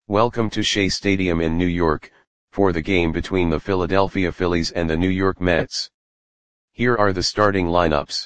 Welcome to Shea Stadium in New York, for the game between the Philadelphia Phillies and the New York Mets. Here are the starting lineups.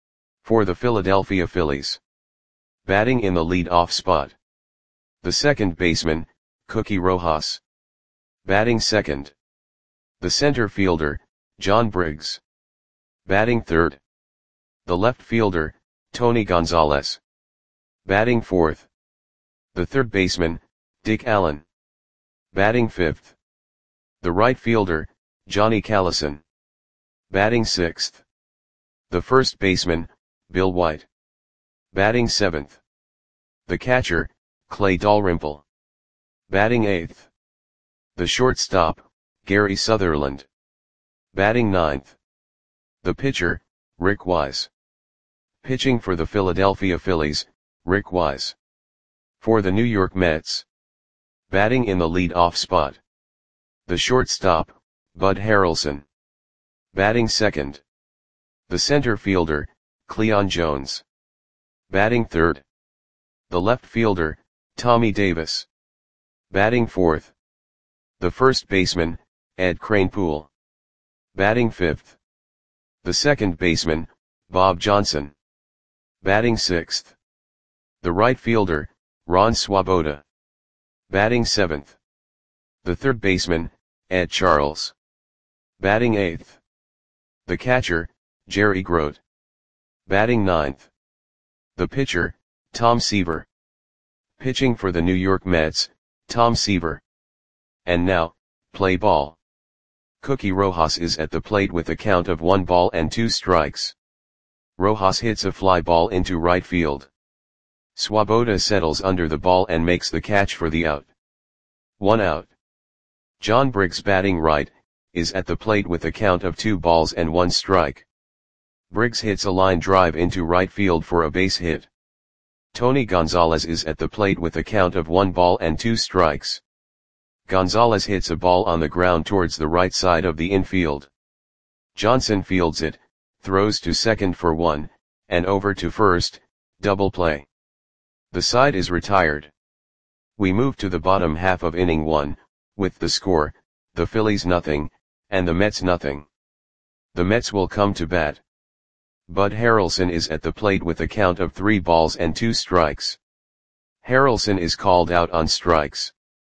For the Philadelphia Phillies. Batting in the lead-off spot. The second baseman, Cookie Rojas. Batting second. The center fielder, John Briggs. Batting third. The left fielder, Tony Gonzalez. Batting fourth. The third baseman, Dick Allen. Batting fifth. The right fielder, Johnny Callison. Batting sixth. The first baseman, Bill White. Batting seventh. The catcher, Clay Dalrymple. Batting eighth. The shortstop, Gary Sutherland. Batting ninth. The pitcher, Rick Wise. Pitching for the Philadelphia Phillies, Rick Wise. For the New York Mets. Batting in the lead-off spot. The shortstop, Bud Harrelson. Batting second. The center fielder, Cleon Jones. Batting third. The left fielder, Tommy Davis. Batting fourth. The first baseman, Ed Kranepool. Batting fifth. The second baseman, Bob Johnson. Batting sixth. The right fielder, Ron Swoboda. Batting seventh. The third baseman, Ed Charles. Batting eighth. The catcher, Jerry Grote. Batting ninth. The pitcher, Tom Seaver. Pitching for the New York Mets, Tom Seaver. And now, play ball. Cookie Rojas is at the plate with a count of 1-2 strikes. Rojas hits a fly ball into right field. Swoboda settles under the ball and makes the catch for the out. 1 out. John Briggs, batting right, is at the plate with a count of 2-1 strike. Briggs hits a line drive into right field for a base hit. Tony Gonzalez is at the plate with a count of 1-2 strikes. Gonzalez hits a ball on the ground towards the right side of the infield. Johnson fields it, throws to second for 1, and over to first, double play. The side is retired. We move to the bottom half of inning 1, with the score, the Phillies nothing, and the Mets nothing. The Mets will come to bat. Bud Harrelson is at the plate with a count of 3-2 strikes. Harrelson is called out on strikes.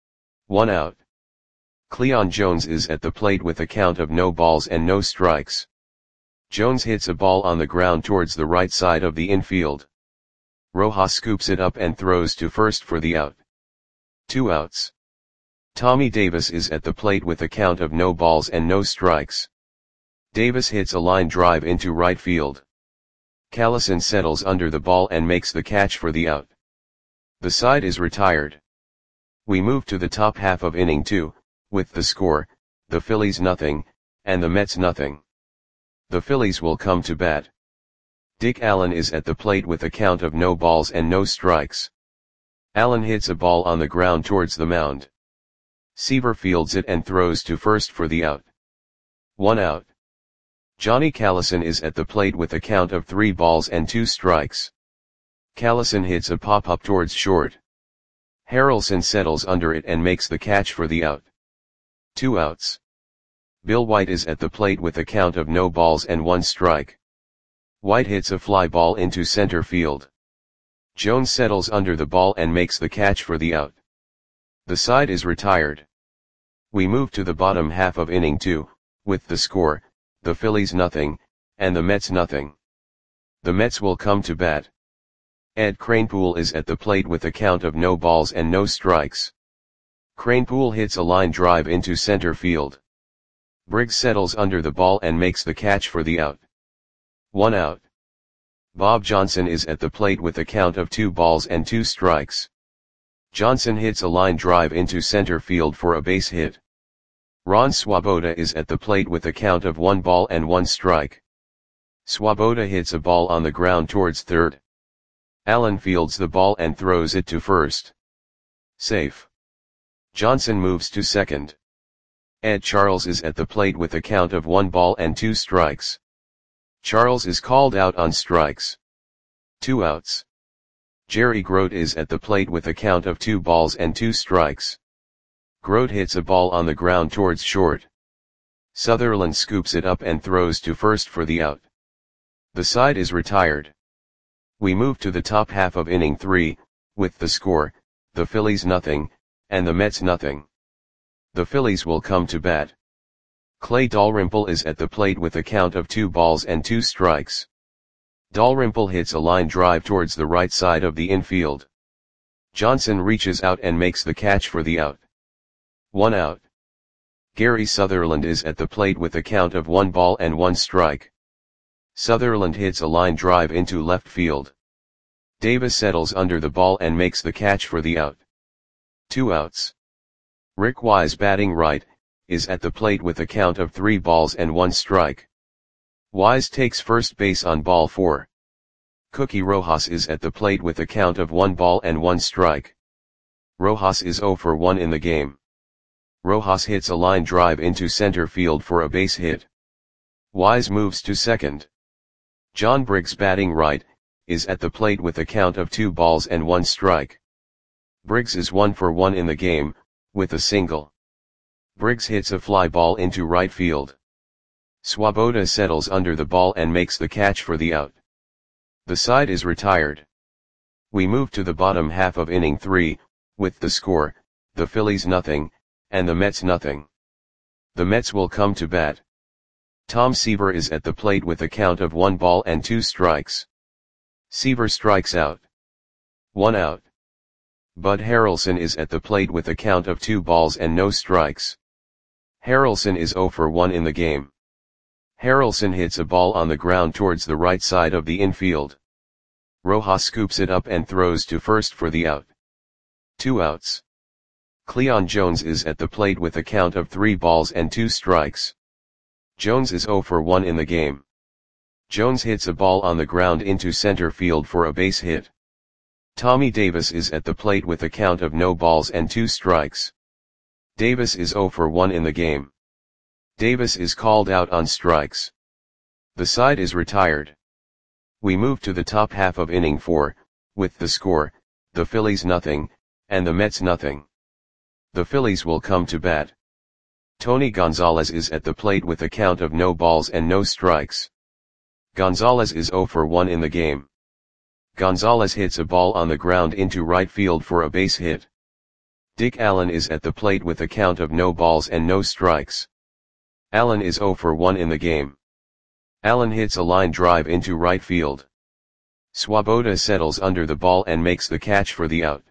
1 out. Cleon Jones is at the plate with a count of no balls and no strikes. Jones hits a ball on the ground towards the right side of the infield. Rojas scoops it up and throws to first for the out. 2 outs. Tommy Davis is at the plate with a count of no balls and no strikes. Davis hits a line drive into right field. Callison settles under the ball and makes the catch for the out. The side is retired. We move to the top half of inning 2, with the score, the Phillies nothing, and the Mets nothing. The Phillies will come to bat. Dick Allen is at the plate with a count of no balls and no strikes. Allen hits a ball on the ground towards the mound. Seaver fields it and throws to first for the out. 1 out. Johnny Callison is at the plate with a count of 3-2 strikes. Callison hits a pop-up towards short. Harrelson settles under it and makes the catch for the out. 2 outs. Bill White is at the plate with a count of no balls and 1 strike. White hits a fly ball into center field. Jones settles under the ball and makes the catch for the out. The side is retired. We move to the bottom half of inning 2, with the score, the Phillies nothing, and the Mets nothing. The Mets will come to bat. Ed Kranepool is at the plate with a count of no balls and no strikes. Kranepool hits a line drive into center field. Briggs settles under the ball and makes the catch for the out. 1 out. Bob Johnson is at the plate with a count of 2-2 strikes. Johnson hits a line drive into center field for a base hit. Ron Swoboda is at the plate with a count of 1-1 strike. Swoboda hits a ball on the ground towards third. Allen fields the ball and throws it to first. Safe. Johnson moves to second. Ed Charles is at the plate with a count of 1-2 strikes. Charles is called out on strikes. 2 outs. Jerry Grote is at the plate with a count of 2 balls and 2 strikes. Grote hits a ball on the ground towards short. Sutherland scoops it up and throws to first for the out. The side is retired. We move to the top half of inning 3, with the score, the Phillies nothing, and the Mets nothing. The Phillies will come to bat. Clay Dalrymple is at the plate with a count of 2 balls and 2 strikes. Dalrymple hits a line drive towards the right side of the infield. Johnson reaches out and makes the catch for the out. 1 out. Gary Sutherland is at the plate with a count of 1 ball and 1 strike. Sutherland hits a line drive into left field. Davis settles under the ball and makes the catch for the out. 2 outs. Rick Wise, batting right, is at the plate with a count of 3 balls and 1 strike. Wise takes first base on ball 4. Cookie Rojas is at the plate with a count of 1 ball and 1 strike. Rojas is 0 for 1 in the game. Rojas hits a line drive into center field for a base hit. Wise moves to second. John Briggs, batting right, is at the plate with a count of 2 balls and 1 strike. Briggs is 1 for 1 in the game, with a single. Briggs hits a fly ball into right field. Swoboda settles under the ball and makes the catch for the out. The side is retired. We move to the bottom half of inning 3, with the score, the Phillies nothing, and the Mets nothing. The Mets will come to bat. Tom Seaver is at the plate with a count of 1 ball and 2 strikes. Seaver strikes out. 1 out. Bud Harrelson is at the plate with a count of 2 balls and no strikes. Harrelson is 0 for 1 in the game. Harrelson hits a ball on the ground towards the right side of the infield. Rojas scoops it up and throws to first for the out. 2 outs. Cleon Jones is at the plate with a count of 3 balls and 2 strikes. Jones is 0 for 1 in the game. Jones hits a ball on the ground into center field for a base hit. Tommy Davis is at the plate with a count of no balls and 2 strikes. Davis is 0 for 1 in the game. Davis is called out on strikes. The side is retired. We move to the top half of inning 4, with the score, the Phillies nothing, and the Mets nothing. The Phillies will come to bat. Tony Gonzalez is at the plate with a count of no balls and no strikes. Gonzalez is 0 for 1 in the game. Gonzalez hits a ball on the ground into right field for a base hit. Dick Allen is at the plate with a count of no balls and no strikes. Allen is 0 for 1 in the game. Allen hits a line drive into right field. Swoboda settles under the ball and makes the catch for the out.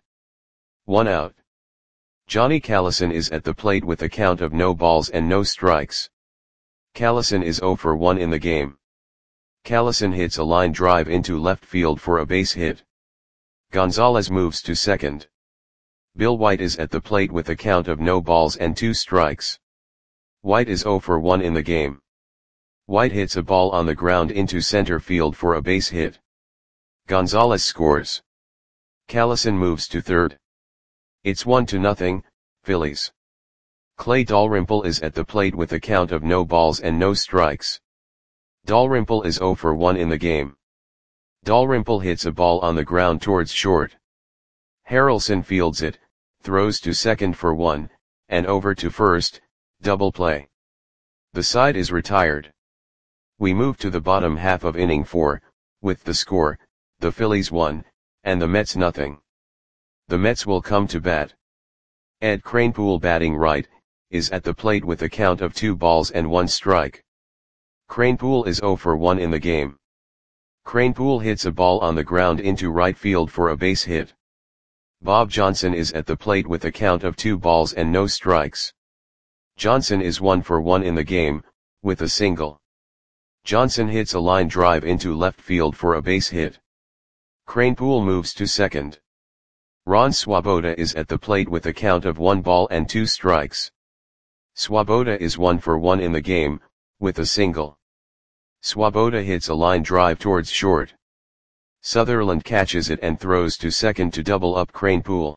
1 out. Johnny Callison is at the plate with a count of no balls and no strikes. Callison is 0 for 1 in the game. Callison hits a line drive into left field for a base hit. Gonzalez moves to second. Bill White is at the plate with a count of no balls and 2 strikes. White is 0 for 1 in the game. White hits a ball on the ground into center field for a base hit. Gonzalez scores. Callison moves to third. It's 1-0, Phillies. Clay Dalrymple is at the plate with a count of no balls and no strikes. Dalrymple is 0 for 1 in the game. Dalrymple hits a ball on the ground towards short. Harrelson fields it, throws to second for 1, and over to first, double play. The side is retired. We move to the bottom half of inning 4, with the score, the Phillies 1, and the Mets nothing. The Mets will come to bat. Ed Kranepool, batting right, is at the plate with a count of 2 balls and 1 strike. Kranepool is 0 for 1 in the game. Kranepool hits a ball on the ground into right field for a base hit. Bob Johnson is at the plate with a count of 2 balls and no strikes. Johnson is 1 for 1 in the game, with a single. Johnson hits a line drive into left field for a base hit. Kranepool moves to second. Ron Swoboda is at the plate with a count of 1 ball and 2 strikes. Swoboda is 1 for 1 in the game, with a single. Swoboda hits a line drive towards short. Sutherland catches it and throws to second to double up Kranepool.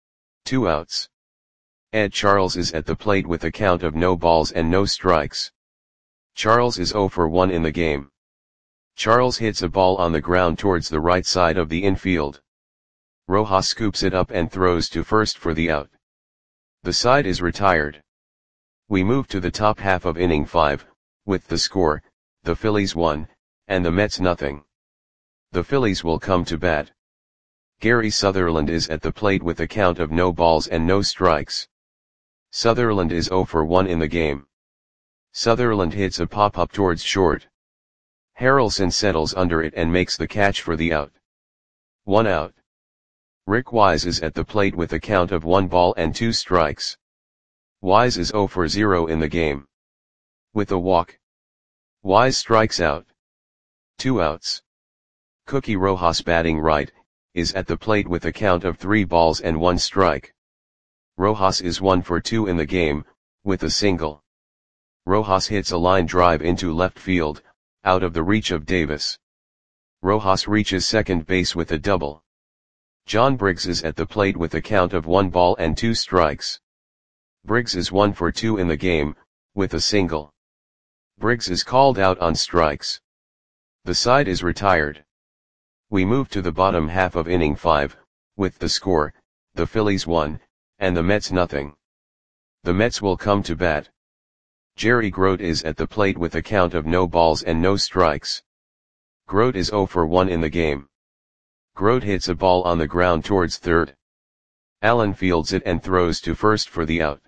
2 outs. Ed Charles is at the plate with a count of no balls and no strikes. Charles is 0 for 1 in the game. Charles hits a ball on the ground towards the right side of the infield. Rojas scoops it up and throws to first for the out. The side is retired. We move to the top half of inning 5, with the score, the Phillies 1, and the Mets nothing. The Phillies will come to bat. Gary Sutherland is at the plate with a count of no balls and no strikes. Sutherland is 0 for 1 in the game. Sutherland hits a pop-up towards short. Harrelson settles under it and makes the catch for the out. 1 out. Rick Wise is at the plate with a count of 1 ball and 2 strikes. Wise is 0 for 0 in the game. With a walk, Wise strikes out. 2 outs. Cookie Rojas, batting right, is at the plate with a count of 3 balls and 1 strike. Rojas is 1 for 2 in the game, with a single. Rojas hits a line drive into left field, out of the reach of Davis. Rojas reaches second base with a double. John Briggs is at the plate with a count of 1 ball and 2 strikes. Briggs is 1 for 2 in the game, with a single. Briggs is called out on strikes. The side is retired. We move to the bottom half of inning 5, with the score, the Phillies 1, and the Mets nothing. The Mets will come to bat. Jerry Grote is at the plate with a count of no balls and no strikes. Grote is 0 for 1 in the game. Grote hits a ball on the ground towards third. Allen fields it and throws to first for the out.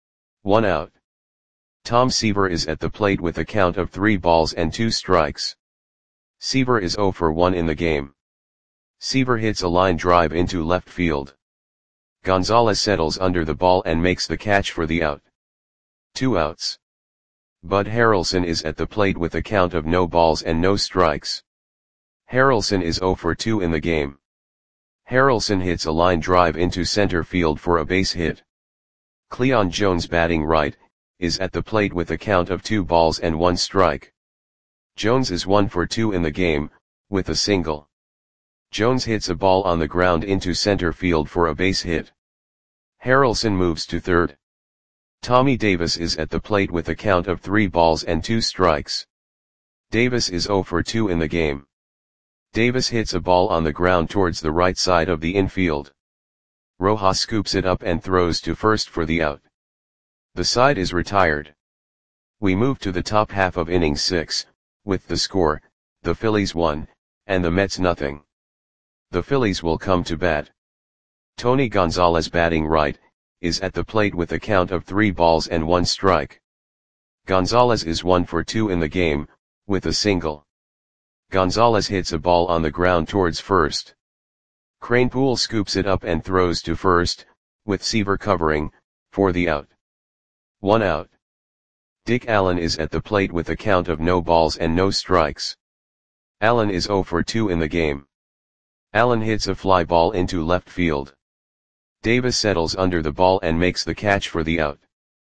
1 out. Tom Seaver is at the plate with a count of 3 balls and 2 strikes. Seaver is 0 for 1 in the game. Seaver hits a line drive into left field. Gonzalez settles under the ball and makes the catch for the out. 2 outs. Bud Harrelson is at the plate with a count of no balls and no strikes. Harrelson is 0 for 2 in the game. Harrelson hits a line drive into center field for a base hit. Cleon Jones, batting right, is at the plate with a count of 2 balls and 1 strike. Jones is 1 for 2 in the game, with a single. Jones hits a ball on the ground into center field for a base hit. Harrelson moves to third. Tommy Davis is at the plate with a count of 3 balls and 2 strikes. Davis is 0 for 2 in the game. Davis hits a ball on the ground towards the right side of the infield. Rojas scoops it up and throws to first for the out. The side is retired. We move to the top half of inning 6, with the score, the Phillies 1, and the Mets nothing. The Phillies will come to bat. Tony Gonzalez, batting right, is at the plate with a count of 3 balls and 1 strike. Gonzalez is 1 for 2 in the game, with a single. Gonzalez hits a ball on the ground towards first. Kranepool scoops it up and throws to first, with Seaver covering, for the out. 1 out. Dick Allen is at the plate with a count of no balls and no strikes. Allen is 0 for 2 in the game. Allen hits a fly ball into left field. Davis settles under the ball and makes the catch for the out.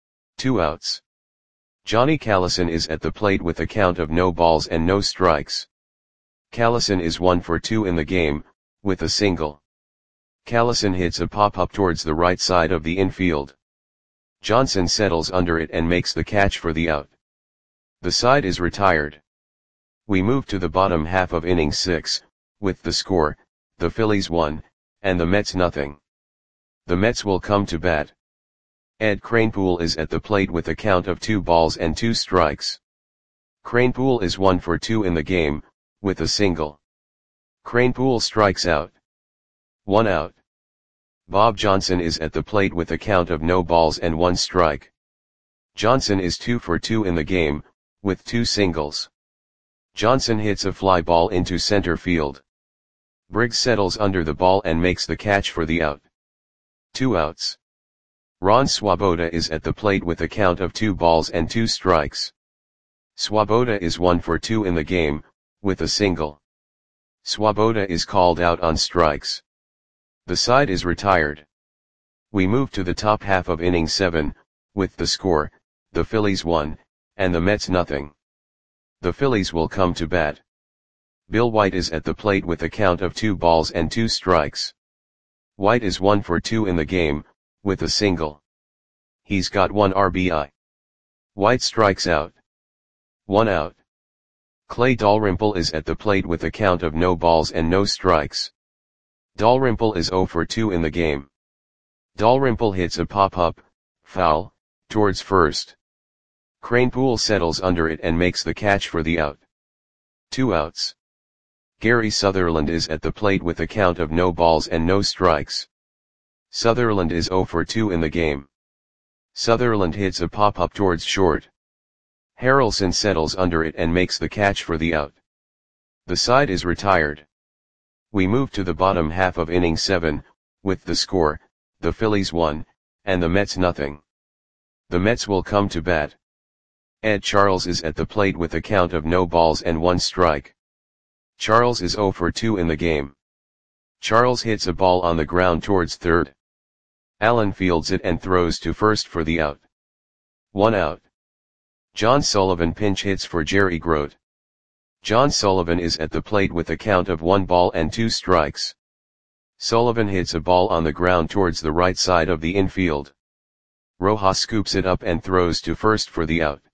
2 outs. Johnny Callison is at the plate with a count of no balls and no strikes. Callison is 1 for 2 in the game, with a single. Callison hits a pop-up towards the right side of the infield. Johnson settles under it and makes the catch for the out. The side is retired. We move to the bottom half of inning 6, with the score, the Phillies 1, and the Mets nothing. The Mets will come to bat. Ed Kranepool is at the plate with a count of 2 balls and 2 strikes. Kranepool is 1 for 2 in the game, with a single. Kranepool strikes out. 1 out. Bob Johnson is at the plate with a count of no balls and 1 strike. Johnson is 2 for 2 in the game, with 2 singles. Johnson hits a fly ball into center field. Briggs settles under the ball and makes the catch for the out. 2 outs. Ron Swoboda is at the plate with a count of 2 balls and 2 strikes. Swoboda is 1 for 2 in the game, with a single. Swoboda is called out on strikes. The side is retired. We move to the top half of inning 7, with the score, the Phillies 1, and the Mets nothing. The Phillies will come to bat. Bill White is at the plate with a count of 2 balls and 2 strikes. White is 1 for 2 in the game, with a single. He's got 1 RBI. White strikes out. 1 out. Clay Dalrymple is at the plate with a count of no balls and no strikes. Dalrymple is 0 for 2 in the game. Dalrymple hits a pop-up, foul, towards first. Kranepool settles under it and makes the catch for the out. 2 outs. Gary Sutherland is at the plate with a count of no balls and no strikes. Sutherland is 0 for 2 in the game. Sutherland hits a pop-up towards short. Harrelson settles under it and makes the catch for the out. The side is retired. We move to the bottom half of inning 7, with the score, the Phillies 1, and the Mets nothing. The Mets will come to bat. Ed Charles is at the plate with a count of no balls and 1 strike. Charles is 0 for 2 in the game. Charles hits a ball on the ground towards third. Allen fields it and throws to first for the out. 1 out. John Sullivan pinch hits for Jerry Grote. John Sullivan is at the plate with a count of 1 ball and 2 strikes. Sullivan hits a ball on the ground towards the right side of the infield. Rojas scoops it up and throws to first for the out.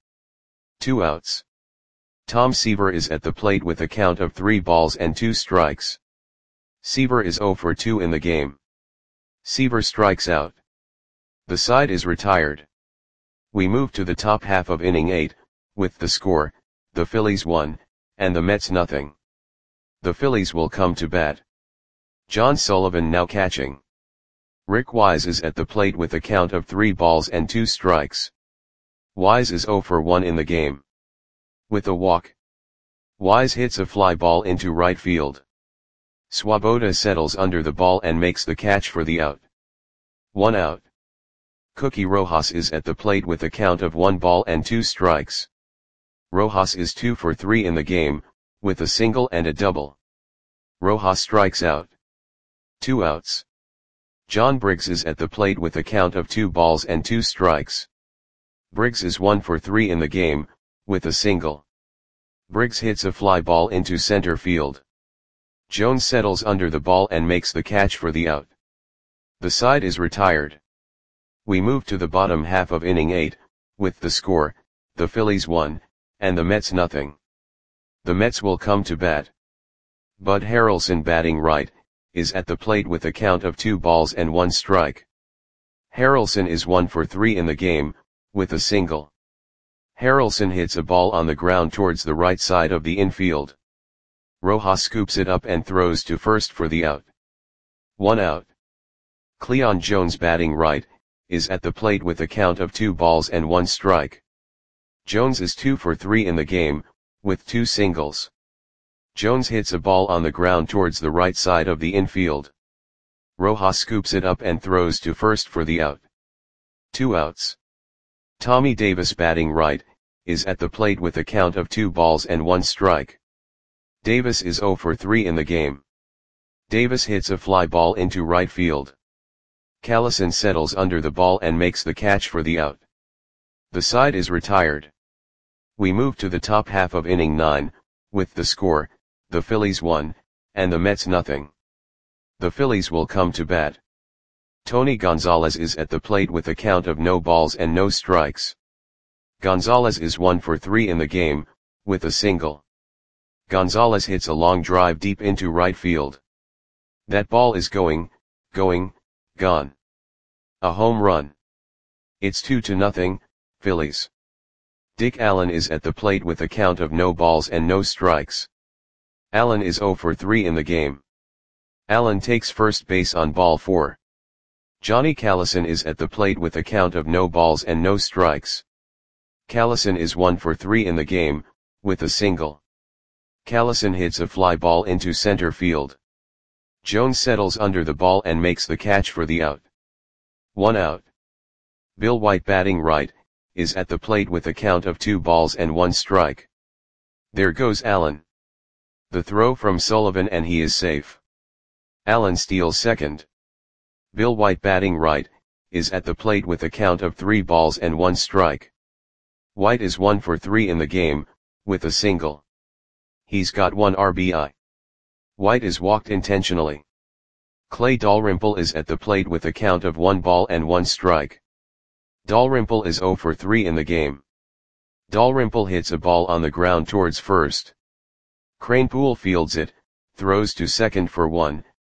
2 outs. Tom Seaver is at the plate with a count of 3 balls and 2 strikes. Seaver is 0 for 2 in the game. Seaver strikes out. The side is retired. We move to the top half of inning 8, with the score, the Phillies 1, and the Mets nothing. The Phillies will come to bat. John Sullivan now catching. Rick Wise is at the plate with a count of 3 balls and 2 strikes. Wise is 0 for 1 in the game. With a walk, Wise hits a fly ball into right field. Swoboda settles under the ball and makes the catch for the out. 1 out. Cookie Rojas is at the plate with a count of 1 ball and 2 strikes. Rojas is 2 for 3 in the game, with a single and a double. Rojas strikes out. 2 outs. John Briggs is at the plate with a count of 2 balls and 2 strikes. Briggs is 1 for 3 in the game, with a single. Briggs hits a fly ball into center field. Jones settles under the ball and makes the catch for the out. The side is retired. We move to the bottom half of inning 8, with the score, the Phillies 1, and the Mets nothing. The Mets will come to bat. Bud Harrelson batting right, is at the plate with a count of 2 balls and 1 strike. Harrelson is 1 for 3 in the game, with a single. Harrelson hits a ball on the ground towards the right side of the infield. Rojas scoops it up and throws to first for the out. 1 out. Cleon Jones batting right, is at the plate with a count of 2 balls and 1 strike. Jones is 2 for 3 in the game, with 2 singles. Jones hits a ball on the ground towards the right side of the infield. Rojas scoops it up and throws to first for the out. 2 outs. Tommy Davis batting right, is at the plate with a count of 2 balls and 1 strike. Davis is 0 for 3 in the game. Davis hits a fly ball into right field. Callison settles under the ball and makes the catch for the out. The side is retired. We move to the top half of inning 9, with the score, the Phillies 1, and the Mets nothing. The Phillies will come to bat. Tony Gonzalez is at the plate with a count of no balls and no strikes. Gonzalez is 1 for 3 in the game, with a single. Gonzalez hits a long drive deep into right field. That ball is gone. A home run. It's 2-0, Phillies. Dick Allen is at the plate with a count of no balls and no strikes. Allen is 0 for 3 in the game. Allen takes first base on ball 4. Johnny Callison is at the plate with a count of no balls and no strikes. Callison is 1 for 3 in the game, with a single. Callison hits a fly ball into center field. Jones settles under the ball and makes the catch for the out. 1 out. Bill White batting right, is at the plate with a count of 2 balls and 1 strike. There goes Allen. The throw from Sullivan and he is safe. Allen steals second. Bill White batting right, is at the plate with a count of 3 balls and 1 strike. White is 1 for 3 in the game, with a single. He's got 1 RBI. White is walked intentionally. Clay Dalrymple is at the plate with a count of 1 ball and 1 strike. Dalrymple is 0 for 3 in the game. Dalrymple hits a ball on the ground towards first. Kranepool fields it, throws to second for 1,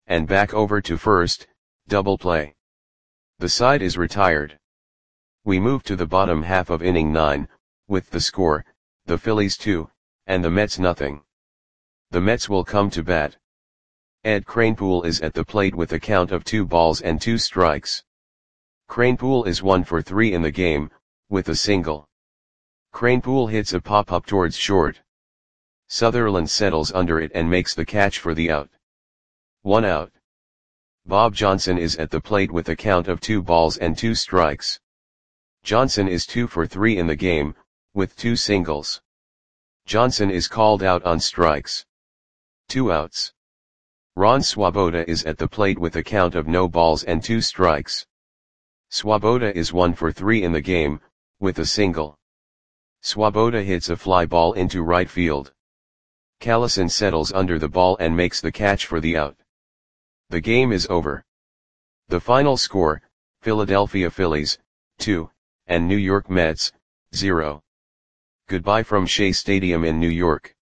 and back over to first, double play. The side is retired. We move to the bottom half of inning 9, with the score, the Phillies 2, and the Mets nothing. The Mets will come to bat. Ed Kranepool is at the plate with a count of 2 balls and 2 strikes. Kranepool is 1 for 3 in the game, with a single. Kranepool hits a pop-up towards short. Sutherland settles under it and makes the catch for the out. 1 out. Bob Johnson is at the plate with a count of 2 balls and 2 strikes. Johnson is 2 for 3 in the game, with 2 singles. Johnson is called out on strikes. 2 outs. Ron Swoboda is at the plate with a count of no balls and 2 strikes. Swoboda is 1 for 3 in the game, with a single. Swoboda hits a fly ball into right field. Callison settles under the ball and makes the catch for the out. The game is over. The final score, Philadelphia Phillies, 2, and New York Mets, 0. Goodbye from Shea Stadium in New York.